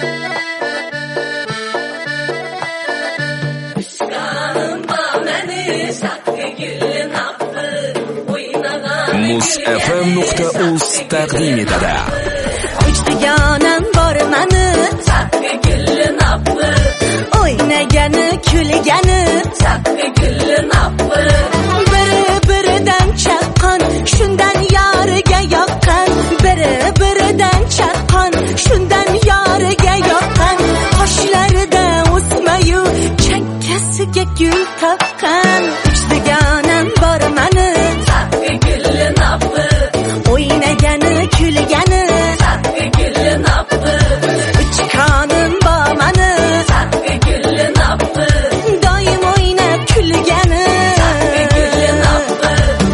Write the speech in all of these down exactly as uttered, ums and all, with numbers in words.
muz f m nuqta uz taqdim etadi. Uchdiganim bor mani, chaqqa gulli napli, o'ynagani kulgani, chaqqa gulli napli. Biri-biridan chaqqan, shundan yoriga yoqqan, biri-biridan chaqqan, shundan yoriga yoqqan. Qoshlarida o'smayu, chakkasiga gul taqqan. Uchdiganim bor mani, chaqqa gulli napli, o'ynagani kulgani, chaqqa gulli napli. Uchqanim bor mani, chaqqa gulli napli, doim o'ynab kulgani, chaqqa gulli napli.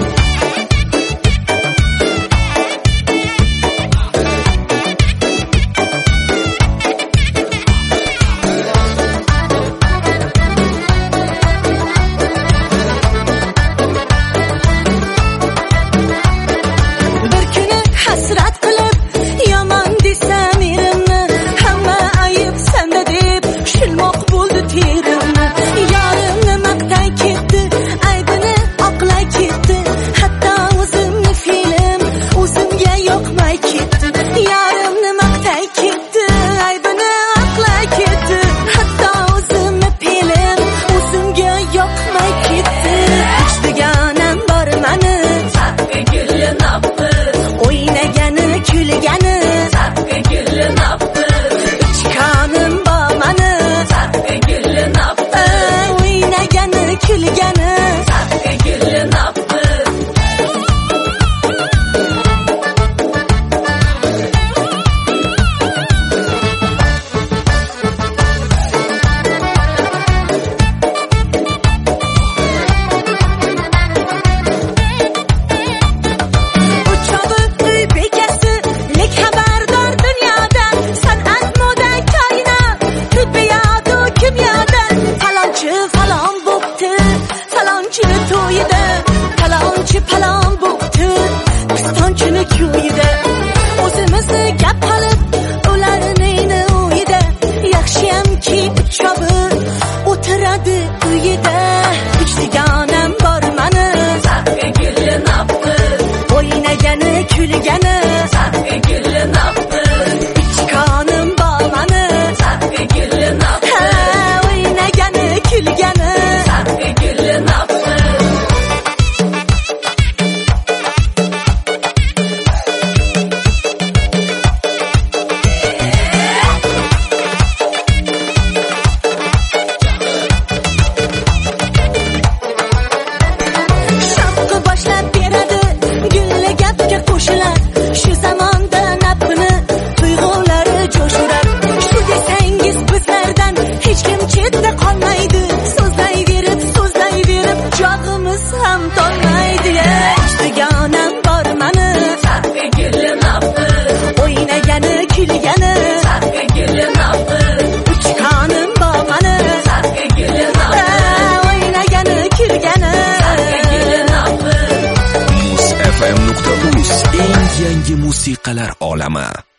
Bir kuni hasrat qilib yomon desam erimni, hamma ayib senda deb shilmoq bo'ldi terimni. Yorimni maqtay ketdi, aybini oqlay ketdi, hatto o'zimni film o'zimga yoqmay ketdi. Yorimni maqtay ketdi, aybini oqlay ketdi, hatto o'zimni film o'zimga yoqmay ketdi. Uchdiganim bor mani, chaqqa gulli napli, o'ynagani kulgani, chaqqa gulli napli. Uchqanim bor mani, chaqqa gulli napli, o'ynagani kulgani, chaqqa gulli napli. Uchoqi uy bekasi, lek xabardor dunyodan, san'at moda koinot, tibbiyot u kimyodan. Falonchi falon bo'pti, falonchini to'yida, falonchi falon bo'pti, pistonchini ko'yida. O'zimizni gap qilib, ularningni uyida, yaxshiyamki uchoqi o'tiradi uyida. Uchdiganim bor mani, chaqqa gulli napli, o'ynagani kulgani, chaqqa gulli napli. Uchqanim bor mani, chaqqa gulli napli, o'ynagani kulgani, chaqqa gulli napli. Shavqi boshlab beradi, gulli gapga qo'shilar. Shu zamonda nabqini, tuyg'ulari jo'shirar. Shu desangiz bizlardan hech kim chetda qolmaydi. So'zlayverib, so'zlayverib, jog'imiz ham tolmaydi. Uchdiganim bor mani, chaqqa gulli napli, o'ynagani kulgani, chaqqa gulli napli. Uchqanim bor mani, chaqqa gulli napli, o'ynagani kulgani, chaqqa gulli napli. muz f m nuqta uz eng yangi musiqalar olami.